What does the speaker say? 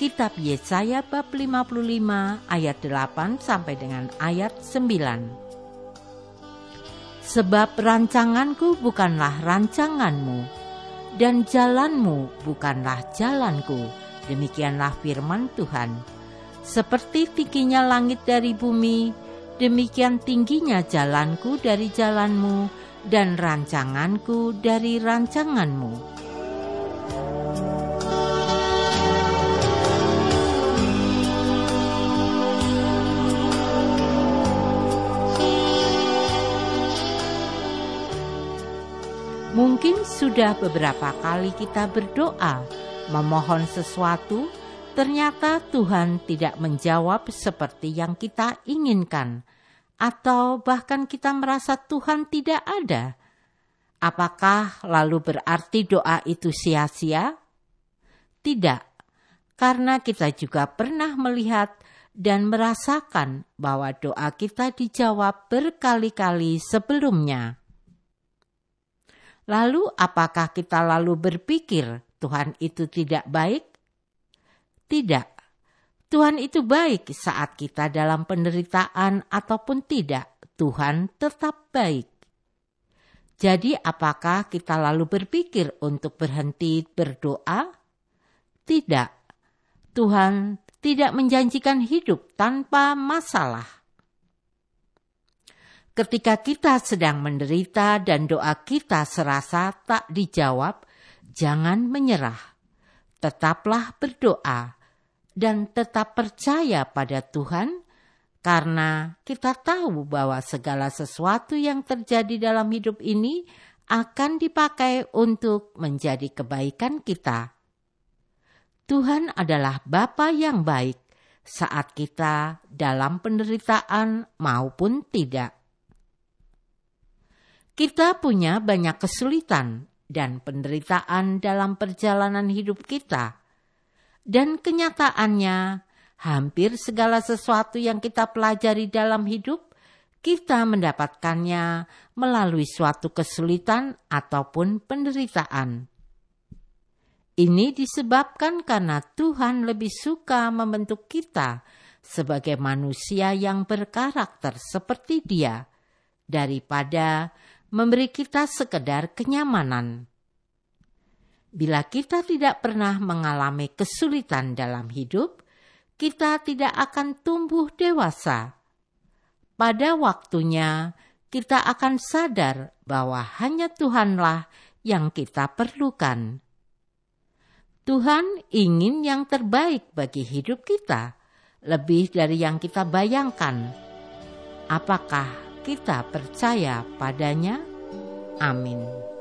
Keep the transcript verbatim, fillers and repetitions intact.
Kitab Yesaya bab lima puluh lima ayat delapan sampai dengan ayat sembilan. Sebab rancanganku bukanlah rancanganmu, dan jalanmu bukanlah jalanku, demikianlah firman Tuhan. Seperti tingginya langit dari bumi, demikian tingginya jalanku dari jalanmu, dan rancanganku dari rancanganmu. Mungkin sudah beberapa kali kita berdoa, memohon sesuatu, ternyata Tuhan tidak menjawab seperti yang kita inginkan, atau bahkan kita merasa Tuhan tidak ada. Apakah lalu berarti doa itu sia-sia? Tidak, karena kita juga pernah melihat dan merasakan bahwa doa kita dijawab berkali-kali sebelumnya. Lalu apakah kita lalu berpikir Tuhan itu tidak baik? Tidak. Tuhan itu baik saat kita dalam penderitaan ataupun tidak. Tuhan tetap baik. Jadi apakah kita lalu berpikir untuk berhenti berdoa? Tidak. Tuhan tidak menjanjikan hidup tanpa masalah. Ketika kita sedang menderita dan doa kita serasa tak dijawab, jangan menyerah. Tetaplah berdoa dan tetap percaya pada Tuhan, karena kita tahu bahwa segala sesuatu yang terjadi dalam hidup ini akan dipakai untuk menjadi kebaikan kita. Tuhan adalah Bapa yang baik saat kita dalam penderitaan maupun tidak. Kita punya banyak kesulitan dan penderitaan dalam perjalanan hidup kita. Dan kenyataannya, hampir segala sesuatu yang kita pelajari dalam hidup, kita mendapatkannya melalui suatu kesulitan ataupun penderitaan. Ini disebabkan karena Tuhan lebih suka membentuk kita sebagai manusia yang berkarakter seperti Dia, daripada memberi kita sekedar kenyamanan. Bila kita tidak pernah mengalami kesulitan dalam hidup, kita tidak akan tumbuh dewasa. Pada waktunya, kita akan sadar bahwa hanya Tuhanlah yang kita perlukan. Tuhan ingin yang terbaik bagi hidup kita, lebih dari yang kita bayangkan. Apakah kita percaya padanya? Amin.